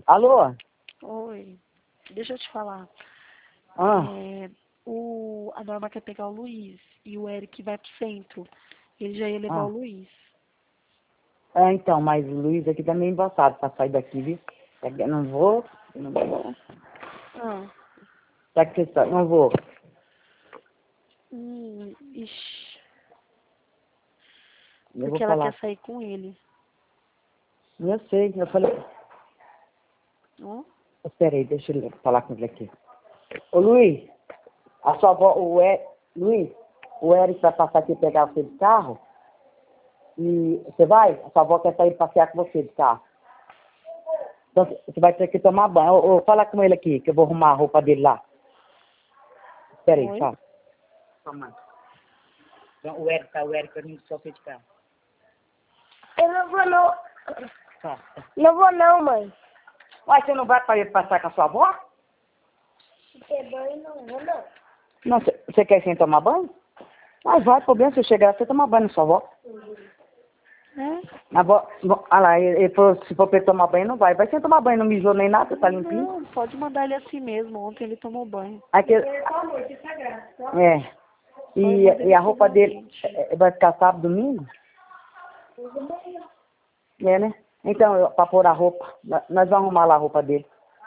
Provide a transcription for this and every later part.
Alô? Oi, deixa eu te falar. Ah, A Norma quer pegar o Luiz e o Eric vai pro centro. Ele já ia levar o ah. Luiz. É, então, mas o Luiz aqui tá meio embaçado pra sair daqui, viu? Eu não vou. Ah, Já que você não vou. ixi, Eu vou porque ela falar. quer sair com ele. Eu sei, eu falei. Ó, Espera aí, deixa eu falar com ele aqui. Ô Luiz, a sua avó, Luiz, o Eric vai passar aqui pegar você de carro. E você vai? A sua avó quer sair passear com você de carro. Então você vai ter que tomar banho. Fala com ele aqui, que eu vou arrumar a roupa dele lá. Espera aí, oi? fala. Toma. O Eric vai vir só de carro. Eu não vou não. Tá. Não vou não, mãe. Mas você não vai para ir passear com a sua avó? Ter banho não vou não. Não, você quer ir sem tomar banho? Mas vai, problema, se chegar, você toma banho na sua avó. É? A avó, olha lá, ele falou, se for pra ele tomar banho, não vai. Vai sem tomar banho, não mijou nem nada, tá limpinho. Não, pode mandar ele assim mesmo. Ontem ele tomou banho. Aqui, e a roupa dele vai ficar sábado, domingo? É, né? Então, pra pôr a roupa, nós vamos arrumar lá a roupa dele.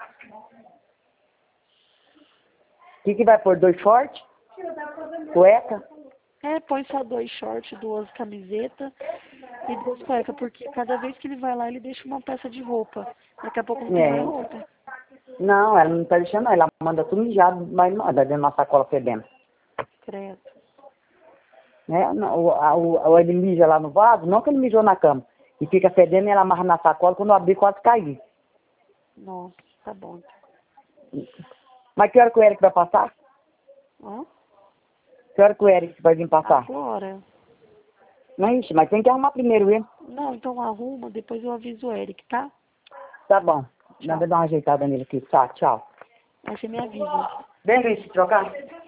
O que vai pôr? 2 shorts? Cueca? Põe só 2 shorts, 2 camisetas e 2 cuecas, porque cada vez que ele vai lá, ele deixa uma peça de roupa. Daqui a pouco não tem mais roupa. Não, ela não tá deixando, não. Ela manda tudo mijado, mas manda dentro de uma sacola fedendo. Credo. Né? Ele mija lá no vaso, não que ele mijou na cama. E fica fedendo e ela amarra na sacola, quando eu abrir quase cair. Nossa, tá bom. Mas que hora que o Eric vai passar? Ó, Que hora que o Eric vai vir passar? agora. Não, ixi, mas tem que arrumar primeiro ele. Não, então arruma, depois eu aviso o Eric, tá? Tá bom. Tchau. Vou dar uma ajeitada nele aqui. Tá, tchau. Aí você me avisa. Vem, Luiz, se trocar.